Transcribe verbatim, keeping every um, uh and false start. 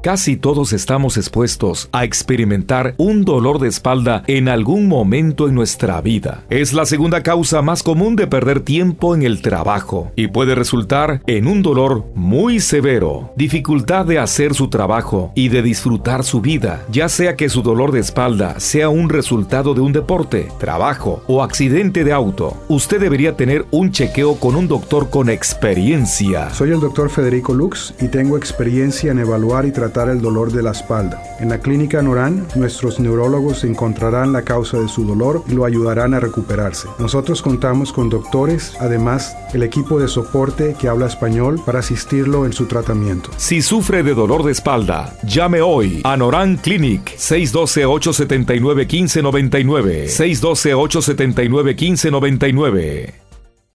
Casi todos estamos expuestos a experimentar un dolor de espalda en algún momento en nuestra vida. Es la segunda causa más común de perder tiempo en el trabajo y puede resultar en un dolor muy severo, dificultad de hacer su trabajo y de disfrutar su vida, ya sea que su dolor de espalda sea un resultado de un deporte, trabajo o accidente de auto. Usted debería tener un chequeo con un doctor con experiencia. Soy el doctor Federico Lux y tengo experiencia en evaluar y tratar el dolor de la espalda. En la clínica Norán, nuestros neurólogos encontrarán la causa de su dolor y lo ayudarán a recuperarse. Nosotros contamos con doctores, además el equipo de soporte que habla español para asistirlo en su tratamiento. Si sufre de dolor de espalda, llame hoy a Norán Clinic seis uno dos, ocho siete nueve, uno cinco nueve nueve, seis uno dos, ocho siete nueve, uno cinco nueve nueve.